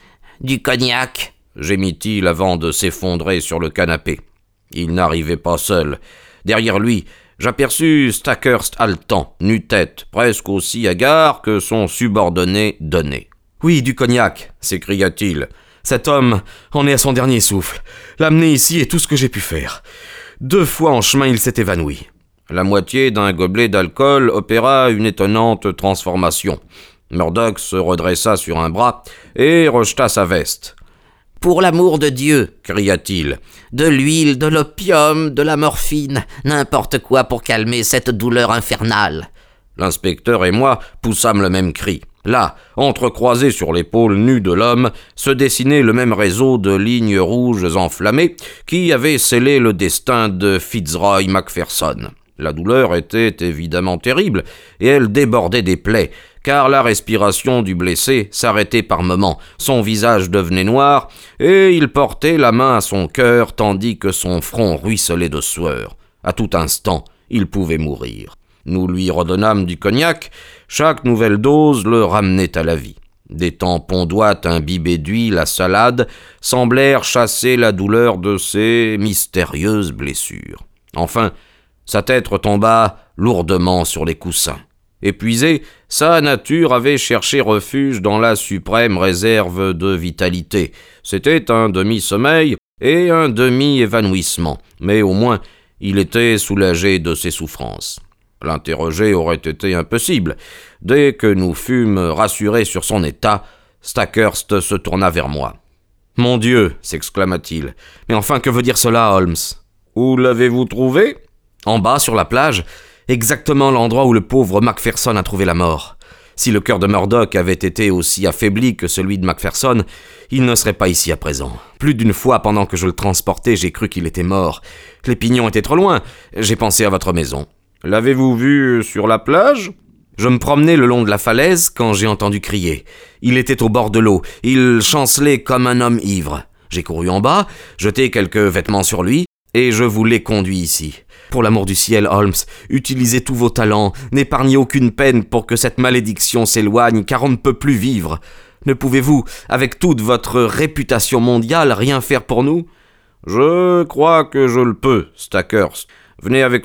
« Du cognac » gémit-il avant de s'effondrer sur le canapé. Il n'arrivait pas seul. Derrière lui, j'aperçus Stackhurst haletant, nu-tête, presque aussi hagard que son subordonné donné. « Oui, du cognac » s'écria-t-il. « Cet homme en est à son dernier souffle. L'amener ici est tout ce que j'ai pu faire. 2 fois en chemin, il s'est évanoui. » La moitié d'un gobelet d'alcool opéra une étonnante transformation. Murdock se redressa sur un bras et rejeta sa veste. « Pour l'amour de Dieu » cria-t-il. « De l'huile, de l'opium, de la morphine, n'importe quoi pour calmer cette douleur infernale. » L'inspecteur et moi poussâmes le même cri. Là, entrecroisé sur l'épaule nue de l'homme, se dessinait le même réseau de lignes rouges enflammées qui avait scellé le destin de Fitzroy Macpherson. La douleur était évidemment terrible, et elle débordait des plaies, car la respiration du blessé s'arrêtait par moments, son visage devenait noir, et il portait la main à son cœur tandis que son front ruisselait de sueur. À tout instant, il pouvait mourir. Nous lui redonnâmes du cognac, chaque nouvelle dose le ramenait à la vie. Des tampons d'ouate imbibés d'huile à salade semblèrent chasser la douleur de ses mystérieuses blessures. Enfin, sa tête retomba lourdement sur les coussins. Épuisé, sa nature avait cherché refuge dans la suprême réserve de vitalité. C'était un demi-sommeil et un demi-évanouissement, mais au moins il était soulagé de ses souffrances. L'interroger aurait été impossible. Dès que nous fûmes rassurés sur son état, Stackhurst se tourna vers moi. « Mon Dieu !» s'exclama-t-il. « Mais enfin, que veut dire cela, Holmes ? Où l'avez-vous trouvé ? » En bas, sur la plage, exactement l'endroit où le pauvre Macpherson a trouvé la mort. Si le cœur de Murdock avait été aussi affaibli que celui de Macpherson, il ne serait pas ici à présent. Plus d'une fois, pendant que je le transportais, j'ai cru qu'il était mort. Les pignons étaient trop loin. J'ai pensé à votre maison. L'avez-vous vu sur la plage ? Je me promenais le long de la falaise quand j'ai entendu crier. Il était au bord de l'eau. Il chancelait comme un homme ivre. J'ai couru en bas, jeté quelques vêtements sur lui, et je vous l'ai conduit ici. Pour l'amour du ciel, Holmes, utilisez tous vos talents, n'épargnez aucune peine pour que cette malédiction s'éloigne, car on ne peut plus vivre. Ne pouvez-vous, avec toute votre réputation mondiale, rien faire pour nous ? Je crois que je le peux, Stackhurst. Venez avec moi.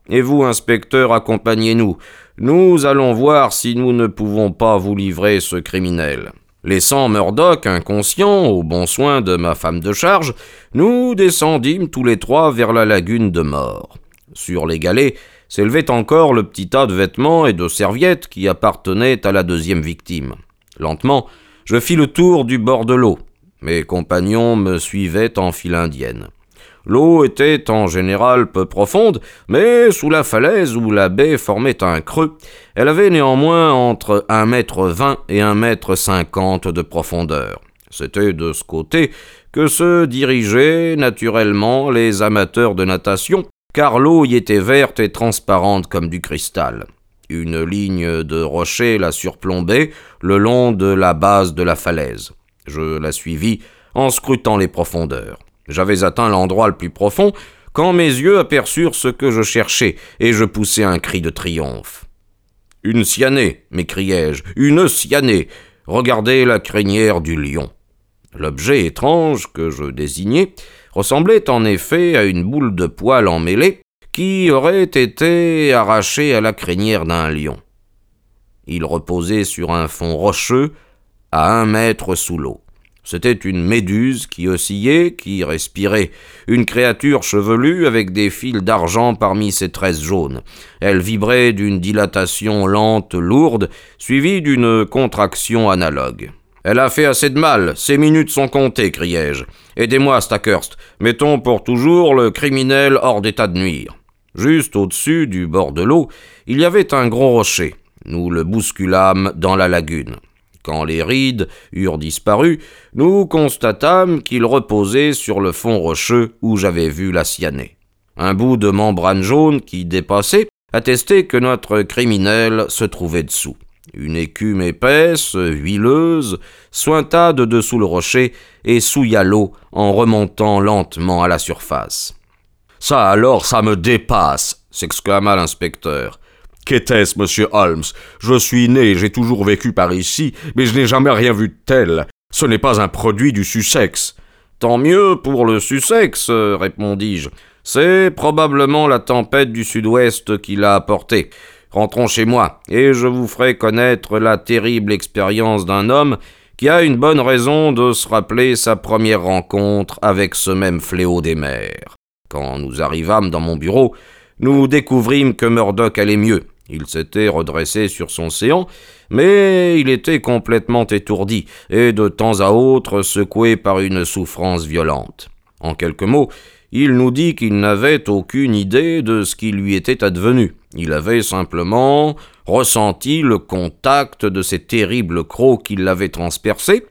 et vous, inspecteur, accompagnez-nous. Nous allons voir si nous ne pouvons pas vous livrer ce criminel. » Laissant Murdock inconscient, aux bons soins de ma femme de charge, nous descendîmes tous les trois vers la lagune de mort. Sur les galets s'élevait encore le petit tas de vêtements et de serviettes qui appartenaient à la deuxième victime. Lentement, je fis le tour du bord de l'eau. Mes compagnons me suivaient en file indienne. L'eau était en général peu profonde, mais sous la falaise où la baie formait un creux, elle avait néanmoins entre 1,20 m et 1,50 m de profondeur. C'était de ce côté que se dirigeaient naturellement les amateurs de natation, car l'eau y était verte et transparente comme du cristal. Une ligne de rochers la surplombait le long de la base de la falaise. Je la suivis en scrutant les profondeurs. J'avais atteint l'endroit le plus profond quand mes yeux aperçurent ce que je cherchais, et je poussai un cri de triomphe. « Une cyanée !» m'écriai-je. « Une cyanée ! Regardez la crinière du lion !» L'objet étrange que je désignais ressemblait en effet à une boule de poil emmêlée qui aurait été arrachée à la crinière d'un lion. Il reposait sur un fond rocheux à 1 mètre sous l'eau. C'était une méduse qui oscillait, qui respirait, une créature chevelue avec des fils d'argent parmi ses tresses jaunes. Elle vibrait d'une dilatation lente, lourde, suivie d'une contraction analogue. « Elle a fait assez de mal, ses minutes sont comptées, criai-je. Aidez-moi, Stackhurst, mettons pour toujours le criminel hors d'état de nuire. » Juste au-dessus du bord de l'eau, il y avait un gros rocher. Nous le bousculâmes dans la lagune. Quand les rides eurent disparu, nous constatâmes qu'il reposait sur le fond rocheux où j'avais vu la cyanée. Un bout de membrane jaune qui dépassait attestait que notre criminel se trouvait dessous. Une écume épaisse, huileuse, suinta de dessous le rocher et souilla l'eau en remontant lentement à la surface. « Ça alors, ça me dépasse !» s'exclama l'inspecteur. « Qu'était-ce, monsieur Holmes? Je suis né, j'ai toujours vécu par ici, mais je n'ai jamais rien vu de tel. Ce n'est pas un produit du Sussex. »« Tant mieux pour le Sussex, répondis-je. C'est probablement la tempête du sud-ouest qui l'a apporté. Rentrons chez moi, et je vous ferai connaître la terrible expérience d'un homme qui a une bonne raison de se rappeler sa première rencontre avec ce même fléau des mers. » Quand nous arrivâmes dans mon bureau, nous découvrîmes que Murdock allait mieux. Il s'était redressé sur son séant, mais il était complètement étourdi et de temps à autre secoué par une souffrance violente. En quelques mots, il nous dit qu'il n'avait aucune idée de ce qui lui était advenu. Il avait simplement ressenti le contact de ces terribles crocs qui l'avaient transpercé,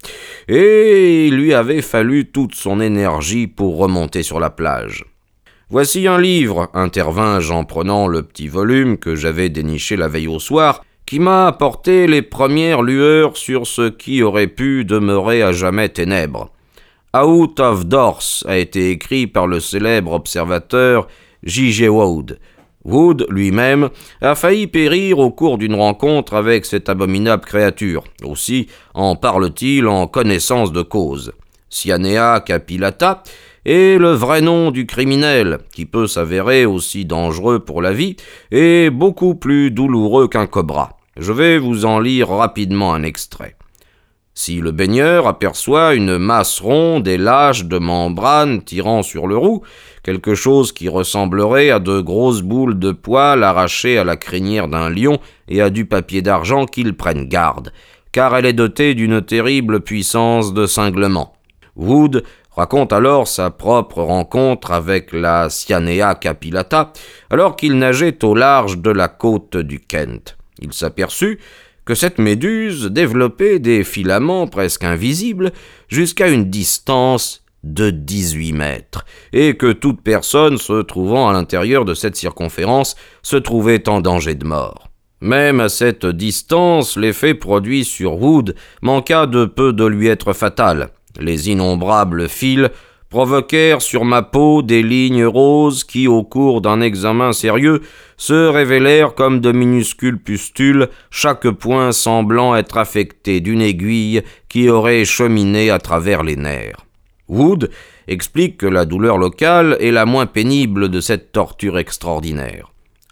et il lui avait fallu toute son énergie pour remonter sur la plage. « Voici un livre, intervins-je en prenant le petit volume que j'avais déniché la veille au soir, qui m'a apporté les premières lueurs sur ce qui aurait pu demeurer à jamais ténèbres. Out of Doors a été écrit par le célèbre observateur J.J. Wood. Wood, lui-même, a failli périr au cours d'une rencontre avec cette abominable créature. Aussi en parle-t-il en connaissance de cause. Cyanea capillata est le vrai nom du criminel, qui peut s'avérer aussi dangereux pour la vie et beaucoup plus douloureux qu'un cobra. Je vais vous en lire rapidement un extrait. Si le baigneur aperçoit une masse ronde et lâche de membrane tirant sur le roux, quelque chose qui ressemblerait à de grosses boules de poil arrachées à la crinière d'un lion et à du papier d'argent, qu'il prenne garde, car elle est dotée d'une terrible puissance de cinglement. Wood raconte alors sa propre rencontre avec la Cyanea capillata, alors qu'il nageait au large de la côte du Kent. Il s'aperçut que cette méduse développait des filaments presque invisibles jusqu'à une distance de 18 mètres, et que toute personne se trouvant à l'intérieur de cette circonférence se trouvait en danger de mort. Même à cette distance, l'effet produit sur Wood manqua de peu de lui être fatal. Les innombrables fils provoquèrent sur ma peau des lignes roses qui, au cours d'un examen sérieux, se révélèrent comme de minuscules pustules, chaque point semblant être affecté d'une aiguille qui aurait cheminé à travers les nerfs. Wood explique que la douleur locale est la moins pénible de cette torture extraordinaire.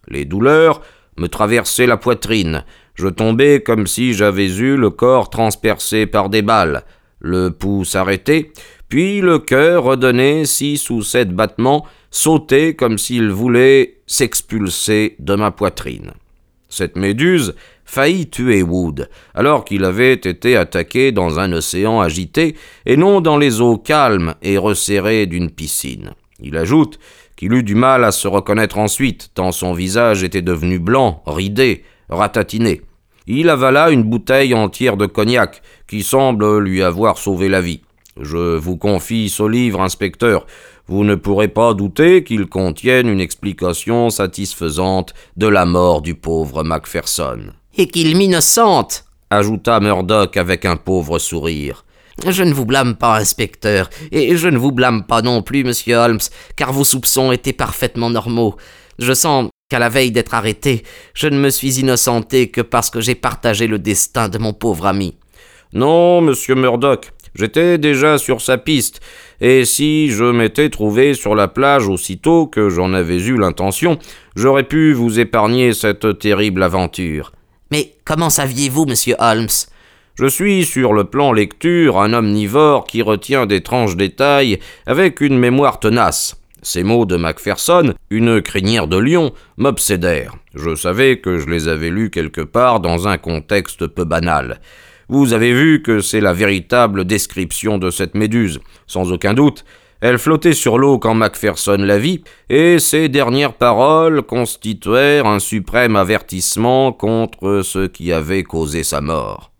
Les douleurs me traversaient la poitrine. Je tombais comme si j'avais eu le corps transpercé par des balles. Le pouls s'arrêtait, puis le cœur redonnait 6 ou 7 battements, sautait comme s'il voulait s'expulser de ma poitrine. Cette méduse faillit tuer Wood, alors qu'il avait été attaqué dans un océan agité et non dans les eaux calmes et resserrées d'une piscine. Il ajoute qu'il eut du mal à se reconnaître ensuite, tant son visage était devenu blanc, ridé, ratatiné. Il avala une bouteille entière de cognac, qui semble lui avoir sauvé la vie. Je vous confie ce livre, inspecteur. Vous ne pourrez pas douter qu'il contienne une explication satisfaisante de la mort du pauvre Macpherson. « Et qu'il m'innocente !» ajouta Murdock avec un pauvre sourire. « Je ne vous blâme pas, inspecteur, et je ne vous blâme pas non plus, monsieur Holmes, car vos soupçons étaient parfaitement normaux. Je sens qu'à la veille d'être arrêté, je ne me suis innocenté que parce que j'ai partagé le destin de mon pauvre ami. » « Non, monsieur Murdock, j'étais déjà sur sa piste, et si je m'étais trouvé sur la plage aussitôt que j'en avais eu l'intention, j'aurais pu vous épargner cette terrible aventure. » « Mais comment saviez-vous, monsieur Holmes ? » Je suis, sur le plan lecture, un omnivore qui retient d'étranges détails avec une mémoire tenace. Ces mots de Macpherson, une crinière de lion, m'obsédèrent. Je savais que je les avais lus quelque part dans un contexte peu banal. Vous avez vu que c'est la véritable description de cette méduse. Sans aucun doute, elle flottait sur l'eau quand Macpherson la vit, et ses dernières paroles constituèrent un suprême avertissement contre ce qui avait causé sa mort.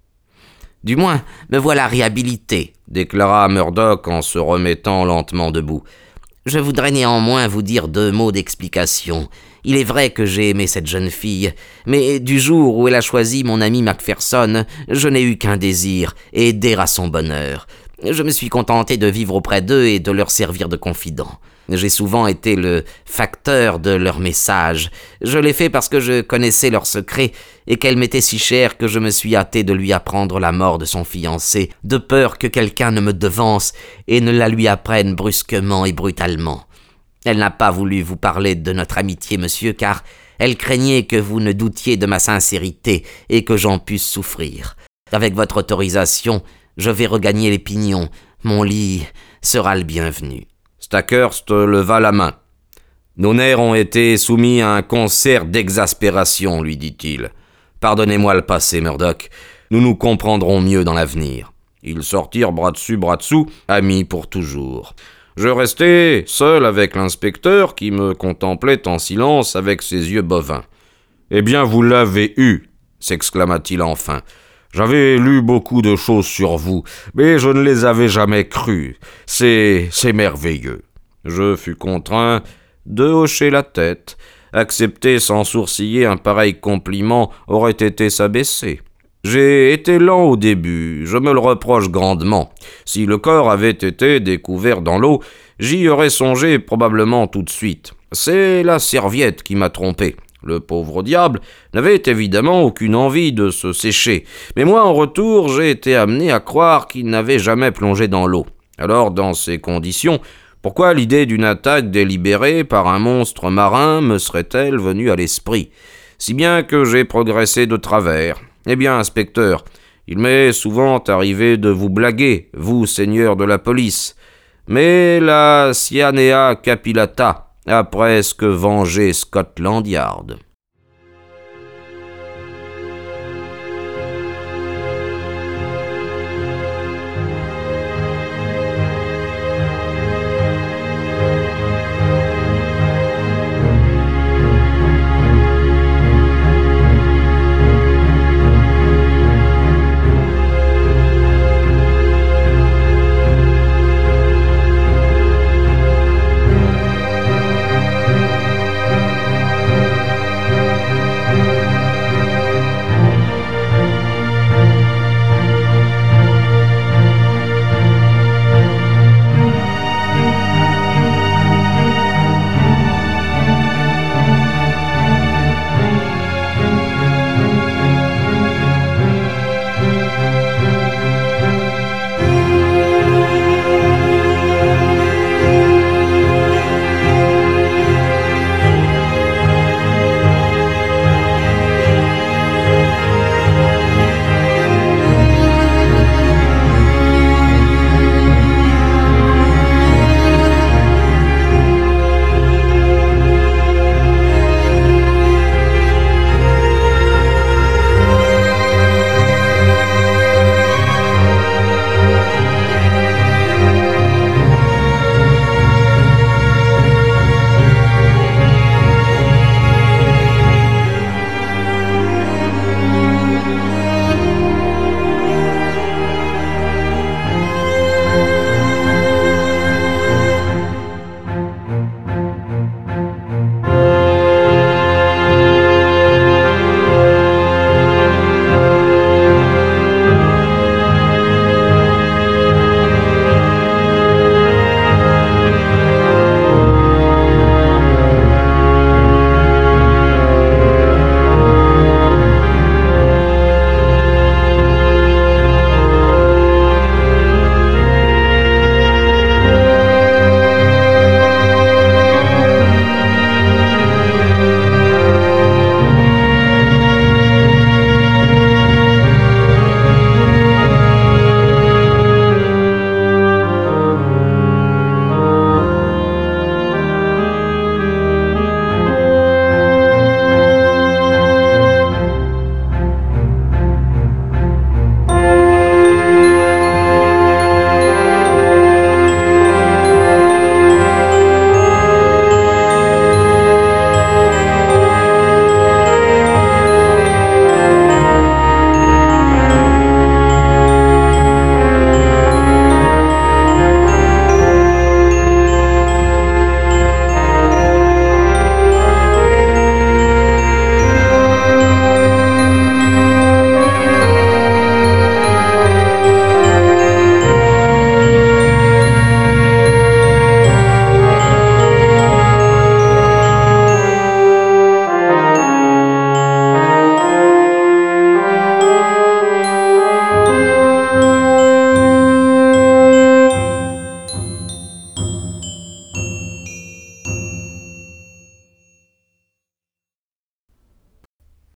« Du moins, me voilà réhabilité, » déclara Murdock en se remettant lentement debout. « Je voudrais néanmoins vous dire 2 mots d'explication. Il est vrai que j'ai aimé cette jeune fille, mais du jour où elle a choisi mon ami Macpherson, je n'ai eu qu'un désir, aider à son bonheur. Je me suis contenté de vivre auprès d'eux et de leur servir de confident. J'ai souvent été le facteur de leurs messages. Je l'ai fait parce que je connaissais leurs secrets et qu'elle m'était si chère que je me suis hâté de lui apprendre la mort de son fiancé, de peur que quelqu'un ne me devance et ne la lui apprenne brusquement et brutalement. Elle n'a pas voulu vous parler de notre amitié, monsieur, car elle craignait que vous ne doutiez de ma sincérité et que j'en puisse souffrir. Avec votre autorisation, je vais regagner les pignons. Mon lit sera le bienvenu. » Stackhurst leva la main. « Nos nerfs ont été soumis à un concert d'exaspération, lui dit-il. Pardonnez-moi le passé, Murdock. Nous nous comprendrons mieux dans l'avenir. » Ils sortirent bras dessus, bras dessous, amis pour toujours. Je restai seul avec l'inspecteur qui me contemplait en silence avec ses yeux bovins. « Eh bien, vous l'avez eu !» s'exclama-t-il enfin. « J'avais lu beaucoup de choses sur vous, mais je ne les avais jamais crues. C'est merveilleux. » Je fus contraint de hocher la tête. Accepter sans sourciller un pareil compliment aurait été s'abaisser. J'ai été lent au début, je me le reproche grandement. Si le corps avait été découvert dans l'eau, j'y aurais songé probablement tout de suite. C'est la serviette qui m'a trompé. Le pauvre diable n'avait évidemment aucune envie de se sécher, mais moi en retour j'ai été amené à croire qu'il n'avait jamais plongé dans l'eau. Alors dans ces conditions, pourquoi l'idée d'une attaque délibérée par un monstre marin me serait-elle venue à l'esprit? Si bien que j'ai progressé de travers. Eh bien, inspecteur, il m'est souvent arrivé de vous blaguer, vous, seigneur de la police, mais la Cyanea capillata a presque vengé Scotland Yard.